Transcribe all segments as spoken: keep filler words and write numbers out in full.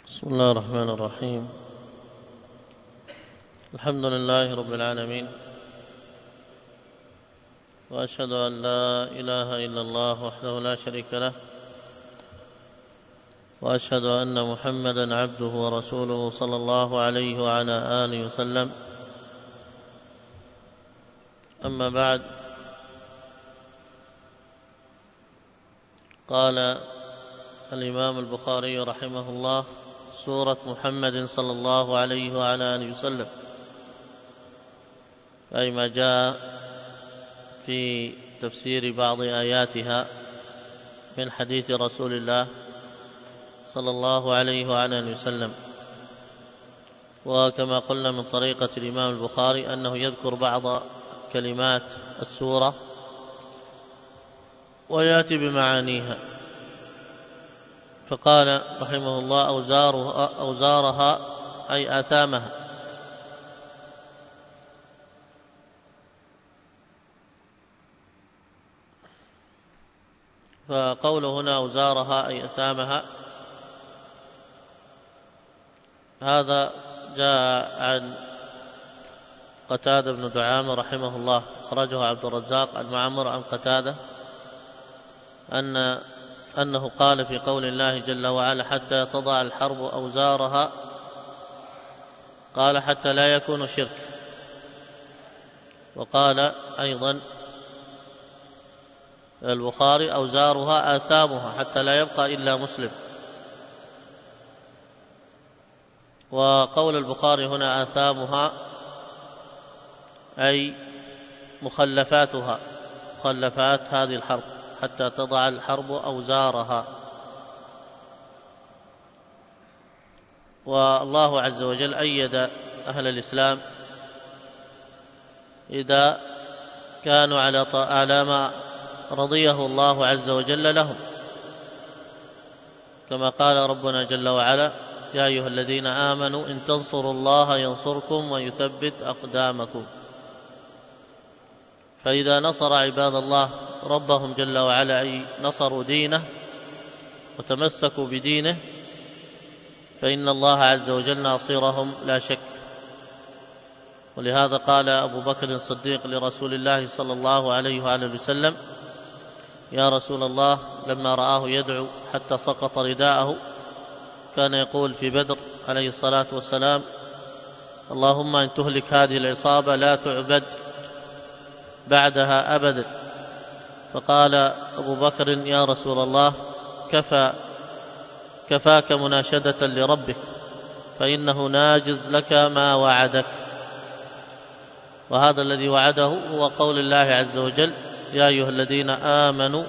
بسم الله الرحمن الرحيم. الحمد لله رب العالمين، وأشهد أن لا إله إلا الله وحده لا شريك له، وأشهد أن محمدًا عبده ورسوله صلى الله عليه وعلى آله وسلم. أما بعد، قال الإمام البخاري رحمه الله: سورة محمد صلى الله عليه وعلى آله وسلم، أي ما جاء في تفسير بعض آياتها من حديث رسول الله صلى الله عليه وعلى آله وسلم. وكما قلنا من طريقة الإمام البخاري أنه يذكر بعض كلمات السورة ويأتي بمعانيها. فقال رحمه الله: أوزارها, أوزارها أي آثامها. فقوله هنا أوزارها أي آثامها، هذا جاء عن قتادة بن دعامة رحمه الله، أخرجه عبد الرزاق عن معمر عن قتادة أن أنه قال في قول الله جل وعلا: حتى تضع الحرب أوزارها، قال: حتى لا يكون شرك. وقال أيضا البخاري: أوزارها آثامها، حتى لا يبقى إلا مسلم. وقول البخاري هنا آثامها أي مخلفاتها، مخلفات هذه الحرب، حتى تضع الحرب أوزارها. والله عز وجل أيد أهل الإسلام إذا كانوا على على ما رضيه الله عز وجل لهم، كما قال ربنا جل وعلا: يا أيها الذين آمنوا إن تنصروا الله ينصركم ويثبت أقدامكم. فإذا نصر عباد الله ربهم جل وعلا، أي نصروا دينه وتمسكوا بدينه، فإن الله عز وجل ناصرهم لا شك. ولهذا قال أبو بكر الصديق لرسول الله صلى الله عليه وآله وسلم: يا رسول الله، لما رآه يدعو حتى سقط رداءه، كان يقول في بدر عليه الصلاة والسلام: اللهم إن تهلك هذه العصابة لا تعبد بعدها أبدا. فقال أبو بكر: يا رسول الله، كفى كفاك مناشدة لربك، فإنه ناجز لك ما وعدك. وهذا الذي وعده هو قول الله عز وجل: يا أيها الذين آمنوا،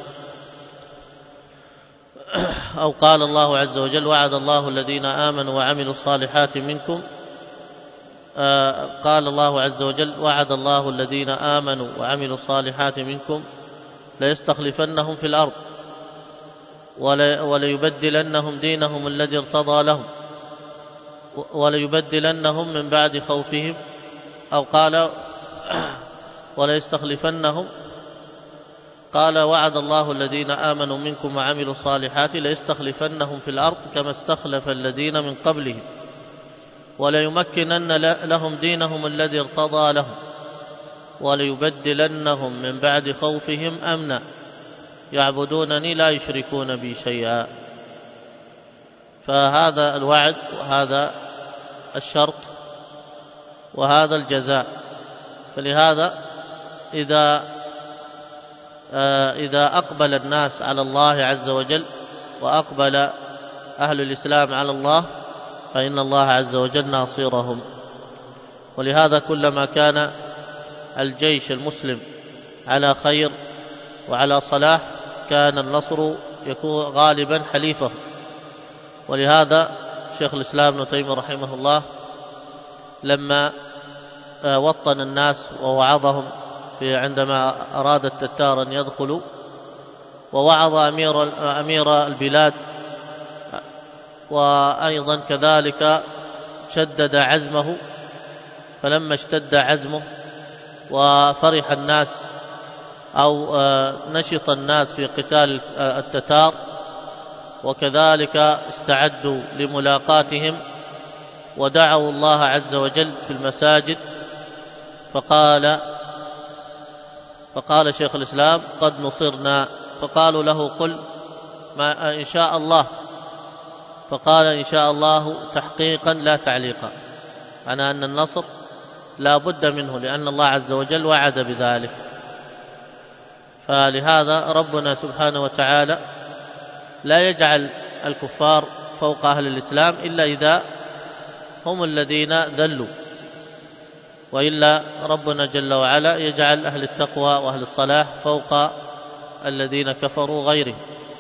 أو قال الله عز وجل: وعد الله الذين آمنوا وعملوا الصالحات منكم. آه قال الله عز وجل: وعد الله الذين آمنوا وعملوا الصالحات منكم ليستخلفنهم في الأرض وليبدلنهم دينهم الذي ارتضى لهم وليبدلنهم من بعد خوفهم، أو قال وليستخلفنهم، قال: وعد الله الذين آمنوا منكم وعملوا الصالحات ليستخلفنهم في الأرض كما استخلف الذين من قبلهم وليمكنن لهم دينهم الذي ارتضى لهم وليبدلنهم من بعد خوفهم أمنا يعبدونني لا يشركون بي شيئا. فهذا الوعد وهذا الشرط وهذا الجزاء. فلهذا إذا إذا أقبل الناس على الله عز وجل وأقبل أهل الإسلام على الله، فإن الله عز وجل ناصرهم. ولهذا كلما كان الجيش المسلم على خير وعلى صلاح، كان النصر يكون غالبا حليفه. ولهذا شيخ الإسلام ابن تيمية رحمه الله لما وطن الناس ووعظهم في عندما أراد التتار أن يدخلوا، ووعظ أمير, أمير البلاد، وأيضا كذلك شدد عزمه. فلما اشتد عزمه وفرح الناس أو نشط الناس في قتال التتار، وكذلك استعدوا لملاقاتهم ودعوا الله عز وجل في المساجد، فقال فقال شيخ الإسلام: قد نصرنا. فقالوا له: قل ما إن شاء الله. فقال: إن شاء الله تحقيقا لا تعليقا، معنى أن النصر لا بد منه، لأن الله عز وجل وعد بذلك. فلهذا ربنا سبحانه وتعالى لا يجعل الكفار فوق أهل الإسلام إلا إذا هم الذين ذلوا، وإلا ربنا جل وعلا يجعل أهل التقوى وأهل الصلاح فوق الذين كفروا غيره.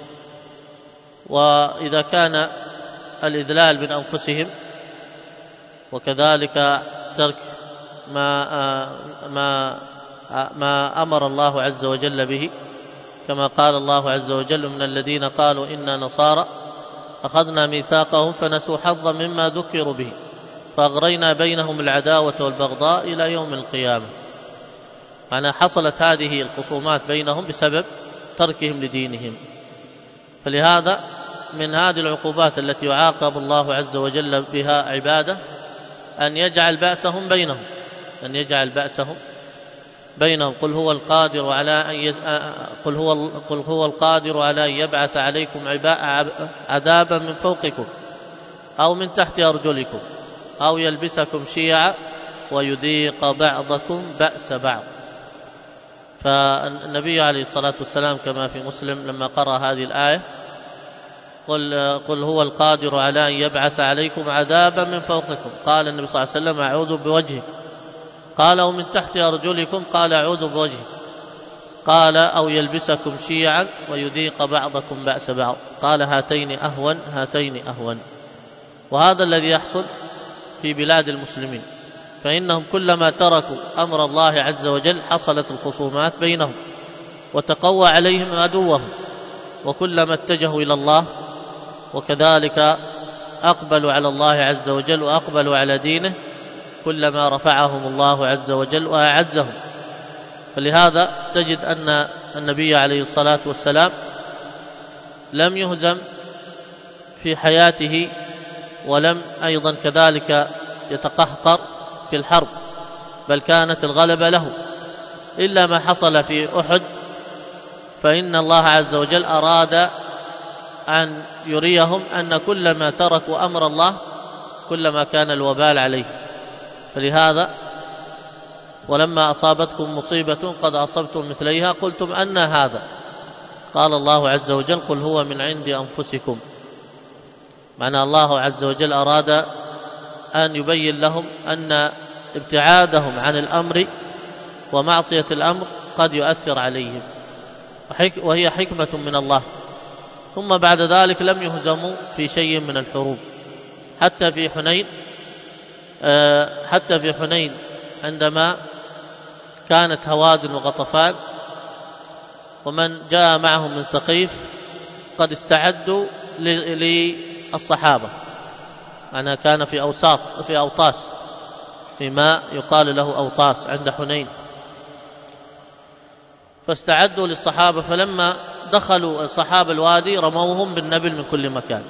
وإذا كان الإذلال من أنفسهم وكذلك ترك ما ما ما أمر الله عز وجل به، كما قال الله عز وجل: من الذين قالوا إنا نصارى أخذنا ميثاقهم فنسوا حظا مما ذكروا به فأغرينا بينهم العداوة والبغضاء إلى يوم القيامة. معنى حصلت هذه الخصومات بينهم بسبب تركهم لدينهم. فلهذا من هذه العقوبات التي يعاقب الله عز وجل بها عباده أن يجعل بأسهم بينهم أن يجعل بأسهم بينهم قل هو القادر على أن يز... قل هو قل هو القادر على أن يبعث عليكم عذابا من فوقكم أو من تحت أرجلكم أو يلبسكم شيعا ويذيق بعضكم بأس بعض. فالنبي عليه الصلاة والسلام كما في مسلم لما قرأ هذه الآية: قل, قل هو القادر على أن يبعث عليكم عذابا من فوقكم، قال النبي صلى الله عليه وسلم: أعوذ بوجهك. قال: ومن تحت أرجلكم؟ قال: أعوذ بوجهك. قال: أو يلبسكم شيعا ويذيق بعضكم بأس بعض. قال: هاتين أهون هاتين أهون. وهذا الذي يحصل في بلاد المسلمين، فإنهم كلما تركوا أمر الله عز وجل حصلت الخصومات بينهم وتقوى عليهم عدوهم، وكلما اتجهوا إلى الله وكذلك أقبلوا على الله عز وجل وأقبلوا على دينه كلما رفعهم الله عز وجل وأعزهم. فلهذا تجد أن النبي عليه الصلاة والسلام لم يهزم في حياته، ولم أيضا كذلك يتقهقر في الحرب، بل كانت الغلبة له، إلا ما حصل في أحد، فإن الله عز وجل أراد أن يريهم أن كلما تركوا أمر الله كلما كان الوبال عليه. فلهذا ولما أصابتكم مصيبة قد أصبتم مثليها قلتم أن هذا، قال الله عز وجل: قل هو من عند أنفسكم. معنى الله عز وجل أراد أن يبين لهم أن ابتعادهم عن الأمر ومعصية الأمر قد يؤثر عليهم، وهي حكمة من الله. ثم بعد ذلك لم يهزموا في شيء من الحروب، حتى في حنين حتى في حنين عندما كانت هوازن وغطفان ومن جاء معهم من ثقيف قد استعدوا للصحابة. أنا كان في أوساط في أوطاس، في ماء يقال له أوطاس عند حنين، فاستعدوا للصحابة، فلما دخلوا الصحابة الوادي رموهم بالنبل من كل مكان.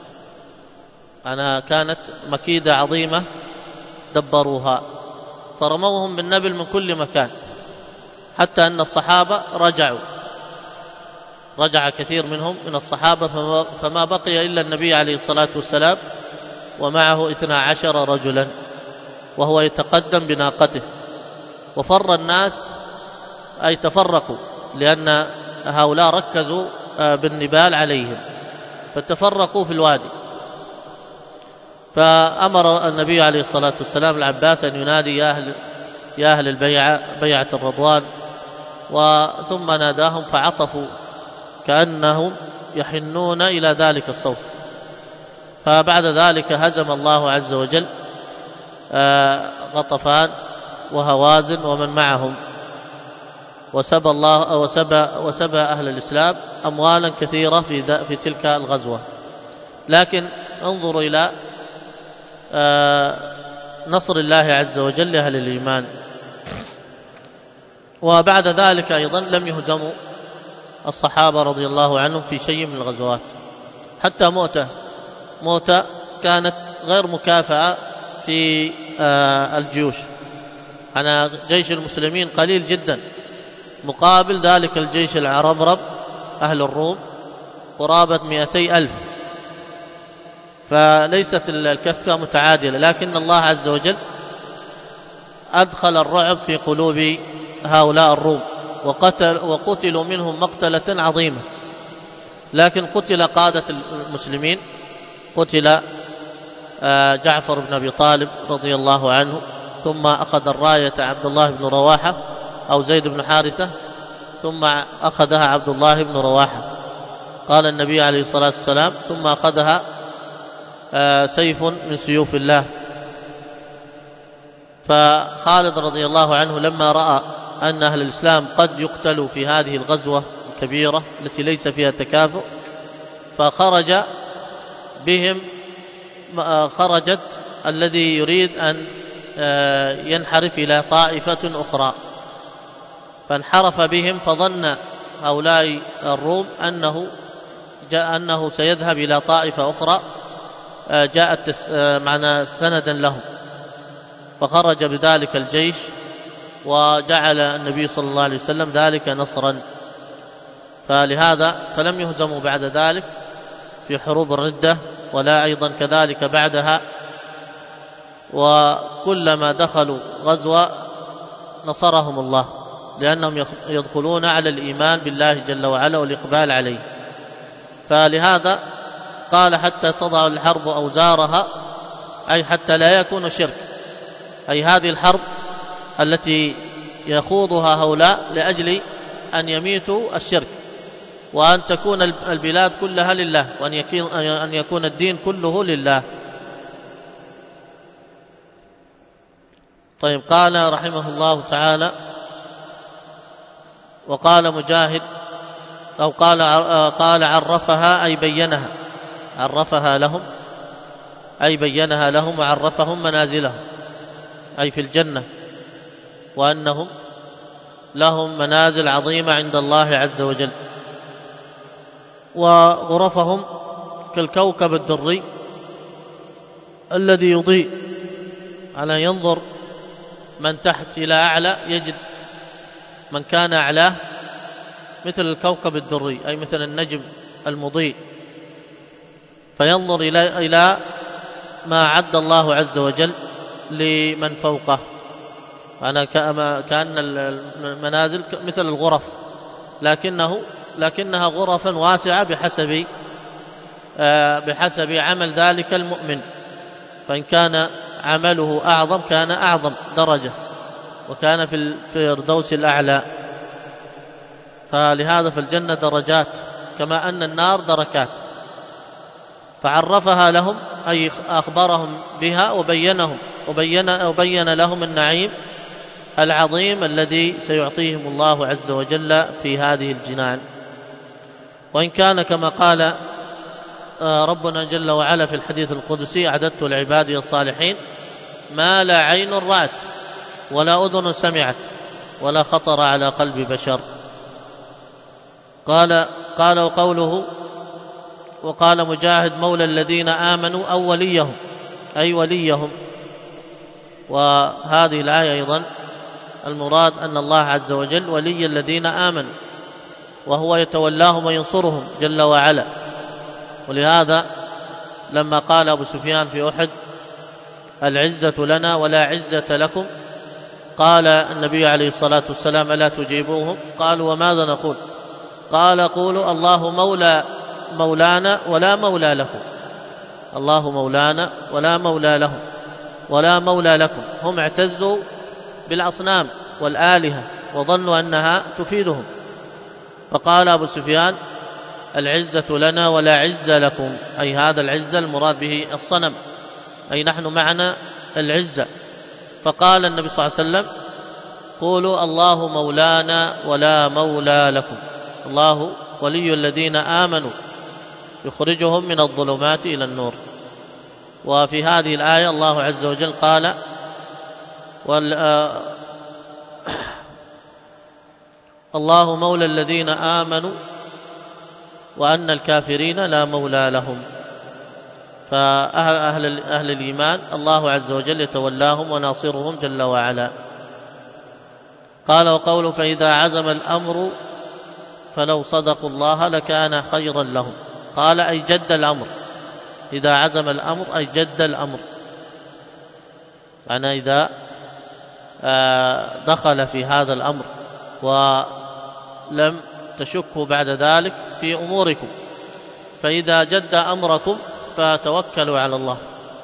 أنا كانت مكيدة عظيمة دبروها، فرموهم بالنبل من كل مكان، حتى أن الصحابة رجعوا رجع كثير منهم من الصحابة، فما بقي إلا النبي عليه الصلاة والسلام ومعه اثنا عشر رجلا، وهو يتقدم بناقته. وفر الناس أي تفرقوا، لأن هؤلاء ركزوا بالنبال عليهم فتفرقوا في الوادي. فأمر النبي عليه الصلاة والسلام العباس أن ينادي: يا أهل, يا أهل البيعة، بيعة الرضوان. وثم ناداهم فعطفوا كأنهم يحنون إلى ذلك الصوت. فبعد ذلك هزم الله عز وجل غطفان وهوازن ومن معهم، وسبى الله وسبى وسبى أهل الإسلام أموالا كثيرة في في تلك الغزوة. لكن انظروا إلى نصر الله عز وجل لأهل الإيمان. وبعد ذلك أيضا لم يهزموا الصحابة رضي الله عنهم في شيء من الغزوات، حتى مؤتة مؤتة كانت غير مكافأة في الجيوش، أنا جيش المسلمين قليل جدا مقابل ذلك الجيش العربرب أهل الروم قرابة مئتي ألف، فليست الكفة متعادلة، لكن الله عز وجل أدخل الرعب في قلوب هؤلاء الروم وقتل وقتلوا منهم مقتلة عظيمة. لكن قتل قادة المسلمين، قتل جعفر بن أبي طالب رضي الله عنه، ثم أخذ الراية عبد الله بن رواحة أو زيد بن حارثة، ثم أخذها عبد الله بن رواحة، قال النبي عليه الصلاة والسلام ثم أخذها سيف من سيوف الله. فخالد رضي الله عنه لما رأى أن أهل الإسلام قد يقتلوا في هذه الغزوة الكبيرة التي ليس فيها تكافؤ، فخرج بهم خرجت الذي يريد أن ينحرف إلى طائفة أخرى، فانحرف بهم، فظن هؤلاء الروم أنه جاء أنه سيذهب إلى طائفة أخرى جاءت معنا سندا لهم، فخرج بذلك الجيش وجعل النبي صلى الله عليه وسلم ذلك نصرا. فلهذا فلم يهزموا بعد ذلك في حروب الردة ولا أيضا كذلك بعدها، وكلما دخلوا غزوة نصرهم الله، لأنهم يدخلون على الإيمان بالله جل وعلا والإقبال عليه. فلهذا قال حتى تضع الحرب أوزارها، أي حتى لا يكون شرك، أي هذه الحرب التي يخوضها هؤلاء لأجل أن يميتوا الشرك، وأن تكون البلاد كلها لله، وأن يكون الدين كله لله. طيب، قال رحمه الله تعالى: وقال مجاهد أو قال قال عرفها أي بينها، عرفها لهم أي بينها لهم وعرفهم منازلهم أي في الجنة، وأنهم لهم منازل عظيمة عند الله عز وجل، وغرفهم كالكوكب الدري الذي يضيء، على ينظر من تحت إلى أعلى يجد من كان أعلاه مثل الكوكب الدري، أي مثل النجم المضيء، فينظر إلى إلى ما أعد الله عز وجل لمن فوقه. أنا كأن المنازل مثل الغرف، لكنه لكنها غرفا واسعة بحسب بحسب عمل ذلك المؤمن، فإن كان عمله أعظم كان أعظم درجة وكان في الفردوس الأعلى. فلهذا في الجنة درجات كما أن النار دركات. فعرفها لهم أي أخبرهم بها وبينهم وبين, وبين لهم النعيم العظيم الذي سيعطيهم الله عز وجل في هذه الجنان. وإن كان كما قال ربنا جل وعلا في الحديث القدسي: أعددت لعبادي الصالحين ما لا عين رأت ولا أذن سمعت ولا خطر على قلب بشر. قال قال وقوله: وقال مجاهد: مولى الذين آمنوا أو وليهم أي وليهم. وهذه الآية أيضا المراد أن الله عز وجل ولي الذين آمنوا، وهو يتولاهم وينصرهم جل وعلا. ولهذا لما قال أبو سفيان في أحد: العزة لنا ولا عزة لكم، قال النبي عليه الصلاة والسلام: ألا تجيبوهم؟ قالوا: وماذا نقول؟ قال: قولوا الله مولى مولانا ولا مولى لكم، الله مولانا ولا مولى لهم ولا مولى لكم. هم اعتزوا بالأصنام والآلهة وظنوا أنها تفيدهم، فقال أبو سفيان: العزة لنا ولا عز لكم، أي هذا العزة المراد به الصنم، أي نحن معنا العزة. فقال النبي صلى الله عليه وسلم: قولوا الله مولانا ولا مولى لكم، الله ولي الذين آمنوا يخرجهم من الظلمات إلى النور. وفي هذه الآية الله عز وجل قال: الله مولى الذين آمنوا وأن الكافرين لا مولى لهم. فأهل أهل, أهل الإيمان الله عز وجل يتولاهم وناصرهم جل وعلا. قال وقوله فإذا عزم الأمر فلو صدقوا الله لكان خيرا لهم. قال أي جد الأمر، إذا عزم الأمر أي جد الأمر، معنى إذا دخل في هذا الأمر ولم تشكوا بعد ذلك في أموركم، فإذا جد أمركم فتوكلوا على الله.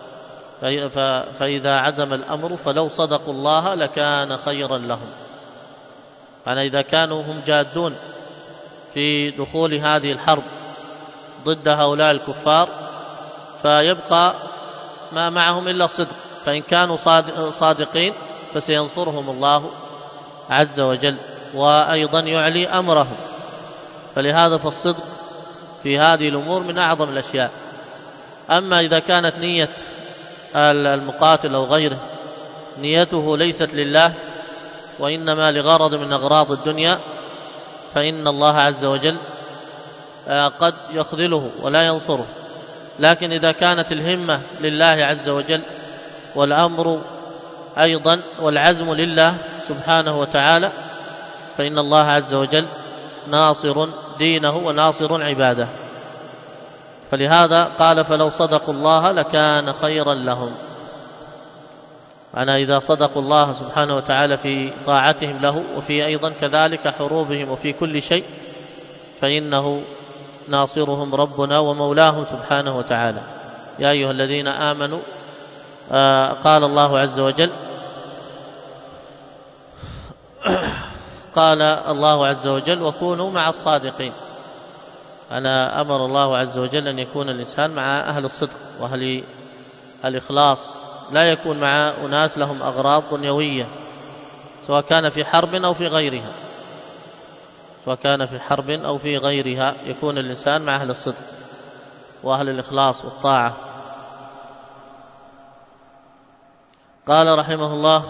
فإذا عزم الأمر فلو صدقوا الله لكان خيرا لهم، يعني إذا كانوا هم جادون في دخول هذه الحرب ضد هؤلاء الكفار فيبقى ما معهم إلا الصدق، فإن كانوا صادقين فسينصرهم الله عز وجل وأيضا يعلي أمرهم. فلهذا فالصدق في هذه الأمور من أعظم الأشياء. أما إذا كانت نية المقاتل أو غيره نيته ليست لله وإنما لغرض من أغراض الدنيا فإن الله عز وجل قد يخذله ولا ينصره. لكن إذا كانت الهمة لله عز وجل والأمر أيضا والعزم لله سبحانه وتعالى فإن الله عز وجل ناصر دينه وناصر عباده. فلهذا قال فلو صدقوا الله لكان خيرا لهم، أنا إذا صدقوا الله سبحانه وتعالى في طاعتهم له وفي أيضا كذلك حروبهم وفي كل شيء فإنه ناصرهم ربنا ومولاهم سبحانه وتعالى. يا أيها الذين آمنوا آه قال الله عز وجل قال الله عز وجل وكونوا مع الصادقين. أنا أمر الله عز وجل أن يكون الإنسان مع أهل الصدق وأهل الإخلاص، لا يكون مع أناس لهم أغراض دنيوية سواء كان في حرب أو في غيرها سواء كان في حرب أو في غيرها يكون الإنسان مع أهل الصدق وأهل الإخلاص والطاعة. قال رحمه الله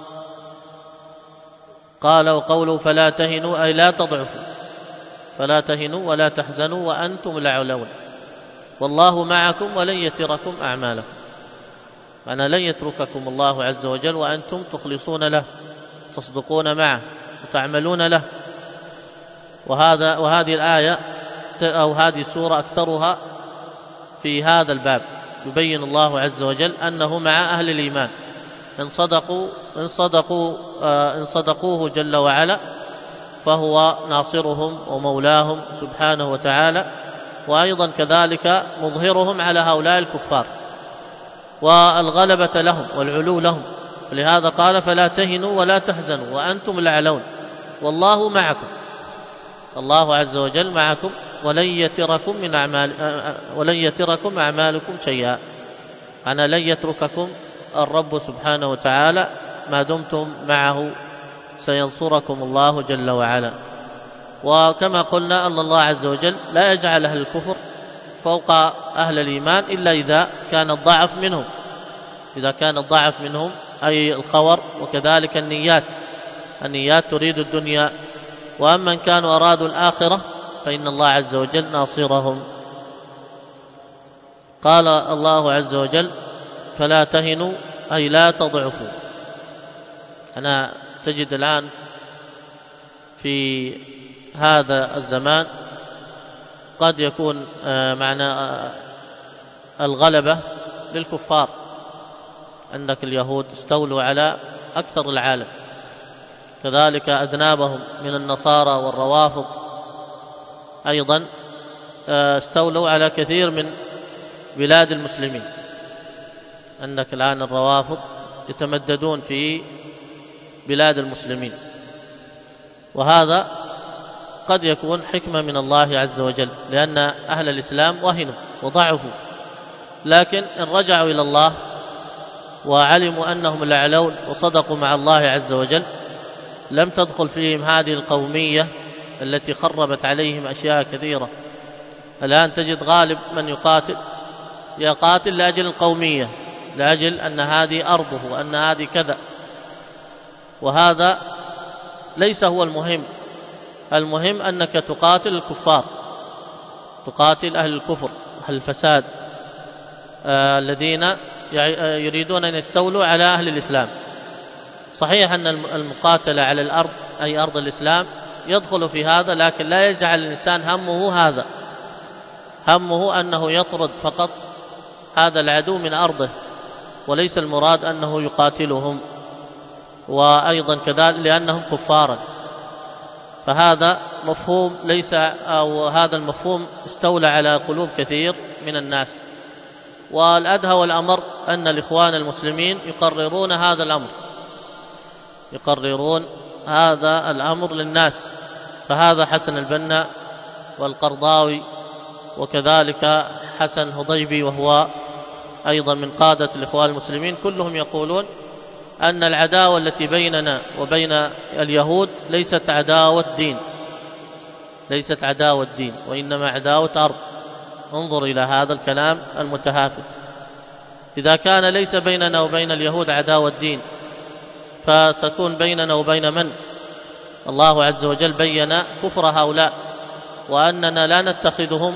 قال وقوله فلا تهنوا أي لا تضعفوا، فلا تهنوا ولا تحزنوا وأنتم الأعلون والله معكم ولن يتركم أعمالكم، أنا لن يترككم الله عز وجل وأنتم تخلصون له تصدقون معه وتعملون له. وهذا وهذه الآية أو هذه السورة أكثرها في هذا الباب يبين الله عز وجل أنه مع أهل الإيمان إن صدقوا إن صدقوا إن صدقوه جل وعلا فهو ناصرهم ومولاهم سبحانه وتعالى، وأيضا كذلك مظهرهم على هؤلاء الكفار والغلبة لهم والعلو لهم. ولهذا قال فلا تهنوا ولا تحزنوا وأنتم الأعلون والله معكم، الله عز وجل معكم ولن يتركم من أعمال ولن يتركم أعمالكم شيئا، أنا لن يترككم الرب سبحانه وتعالى ما دمتم معه سينصركم الله جل وعلا. وكما قلنا أن الله عز وجل لا يجعل أهل الكفر فوق أهل الإيمان إلا إذا كان الضعف منهم إذا كان الضعف منهم أي الخور وكذلك النيات النيات تريد الدنيا. وأما إن كانوا أرادوا الآخرة فإن الله عز وجل ناصرهم. قال الله عز وجل فلا تهنوا أي لا تضعفوا. أنا تجد الآن في هذا الزمان قد يكون معنى الغلبة للكفار، عندك اليهود استولوا على أكثر العالم، كذلك أذنابهم من النصارى والروافض أيضا استولوا على كثير من بلاد المسلمين. عندك الآن الروافض يتمددون في بلاد المسلمين، وهذا قد يكون حكمة من الله عز وجل لأن أهل الإسلام وهنوا وضعفوا، لكن إن رجعوا إلى الله وعلموا أنهم الأعلون وصدقوا مع الله عز وجل لم تدخل فيهم هذه القومية التي خربت عليهم أشياء كثيرة. الآن تجد غالب من يقاتل يقاتل لأجل القومية، لأجل أن هذه أرضه وأن هذه كذا، وهذا ليس هو المهم. المهم أنك تقاتل الكفار تقاتل أهل الكفر أهل الفساد آه الذين يريدون أن يستولوا على أهل الإسلام. صحيح أن المقاتلة على الأرض أي أرض الإسلام يدخل في هذا، لكن لا يجعل الإنسان همه هذا، همه أنه يطرد فقط هذا العدو من أرضه، وليس المراد أنه يقاتلهم، وأيضا كذلك لأنهم كفارا. فهذا مفهوم ليس أو هذا المفهوم استولى على قلوب كثير من الناس. والأدهى والأمر أن الإخوان المسلمين يقررون هذا الأمر، يقررون هذا الأمر للناس. فهذا حسن البنا والقرضاوي وكذلك حسن هضيبي وهو أيضا من قادة الإخوان المسلمين، كلهم يقولون أن العداوة التي بيننا وبين اليهود ليست عداوة دين، ليست عداوة دين، وإنما عداوة أرض. انظر إلى هذا الكلام المتهافت. إذا كان ليس بيننا وبين اليهود عداوة دين، فتكون بيننا وبين من؟ الله عز وجل بين كفر هؤلاء، وأننا لا نتخذهم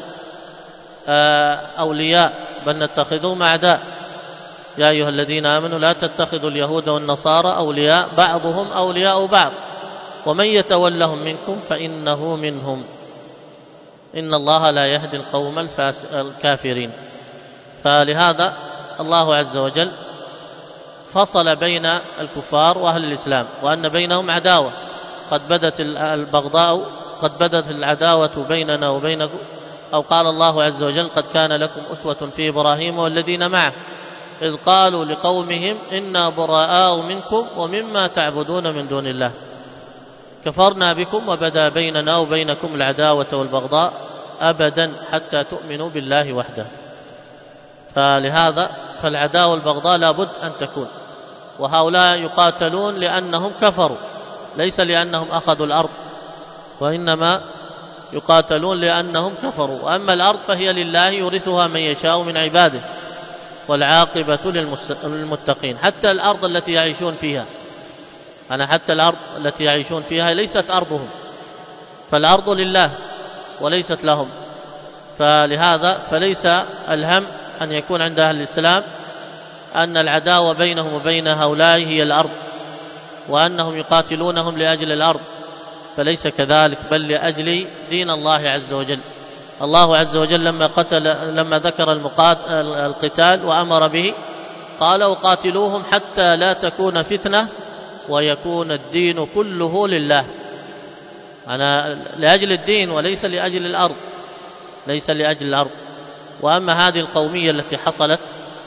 أولياء بل نتخذهم أعداء. يا أيها الذين آمنوا لا تتخذوا اليهود والنصارى أولياء بعضهم أولياء بعض ومن يتولهم منكم فإنه منهم إن الله لا يهدي القوم الكافرين. فلهذا الله عز وجل فصل بين الكفار وأهل الإسلام، وأن بينهم عداوة قد بدت البغضاء، قد بدت العداوة بيننا وبينكم. أو قال الله عز وجل قد كان لكم أسوة في إبراهيم والذين معه إذ قالوا لقومهم إنا براء منكم ومما تعبدون من دون الله كفرنا بكم وبدا بيننا وبينكم العداوة والبغضاء أبدا حتى تؤمنوا بالله وحده. فلهذا فالعداوة والبغضاء لابد أن تكون. وهؤلاء يقاتلون لأنهم كفروا، ليس لأنهم أخذوا الأرض، وإنما يقاتلون لأنهم كفروا. وأما الأرض فهي لله يورثها من يشاء من عباده والعاقبة للمتقين. حتى الأرض التي يعيشون فيها، أنا حتى الأرض التي يعيشون فيها ليست أرضهم، فالأرض لله وليست لهم. فلهذا فليس الهم أن يكون عند أهل الإسلام أن العداوة بينهم وبين هؤلاء هي الأرض، وأنهم يقاتلونهم لأجل الأرض، فليس كذلك، بل لأجل دين الله عز وجل. الله عز وجل لما قتل لما ذكر القتال وأمر به قال وقاتلوهم حتى لا تكون فتنة ويكون الدين كله لله. أنا لأجل الدين وليس لأجل الأرض، ليس لأجل الأرض. وأما هذه القومية التي حصلت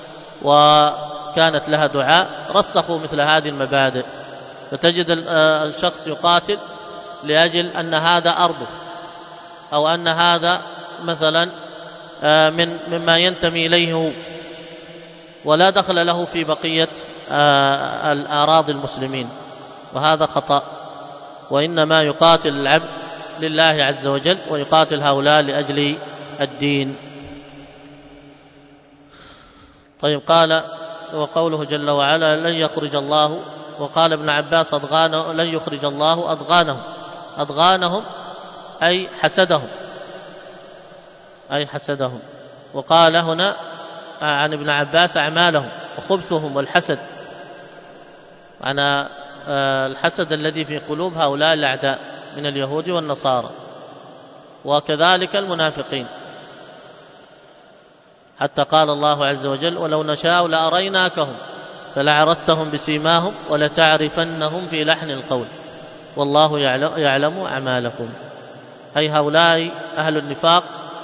وكانت لها دعاء رسخوا مثل هذه المبادئ، فتجد الشخص يقاتل لأجل أن هذا أرضه، أو أن هذا مثلا من مما ينتمي إليه هو، ولا دخل له في بقية الأراضي المسلمين، وهذا خطأ. وإنما يقاتل العبد لله عز وجل، ويقاتل هؤلاء لأجل الدين. طيب، قال وقوله جل وعلا لن يخرج الله، وقال ابن عباس أضغانه لن يخرج الله أضغانهم. أضغانهم أي حسدهم، أي حسدهم. وقال هنا عن ابن عباس أعمالهم وخبثهم والحسد، أنا الحسد الذي في قلوب هؤلاء الأعداء من اليهود والنصارى، وكذلك المنافقين. حتى قال الله عز وجل ولو نشاء لأريناكهم فلعرفتهم بسيماهم ولتعرفنهم في لحن القول والله يعلم أعمالكم. أي هؤلاء أهل النفاق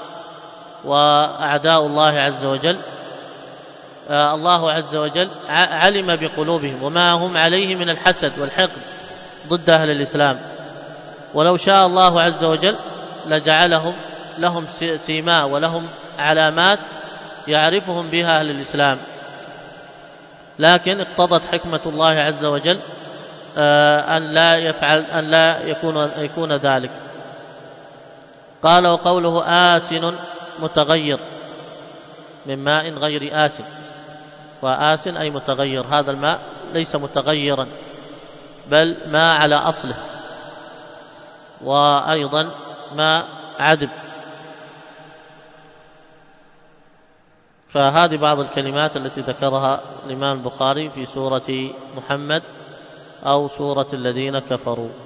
وأعداء الله عز وجل، آه الله عز وجل علم بقلوبهم وما هم عليه من الحسد والحقد ضد أهل الإسلام. ولو شاء الله عز وجل لجعلهم لهم سيماء ولهم علامات يعرفهم بها أهل الإسلام، لكن اقتضت حكمة الله عز وجل آه أن لا يفعل أن لا يكون يكون ذلك. قال وقوله آسن متغير من ماء غير آسن، وآسن أي متغير، هذا الماء ليس متغيرا بل ماء على أصله، وأيضا ماء عذب. فهذه بعض الكلمات التي ذكرها الإمام البخاري في سورة محمد أو سورة الذين كفروا.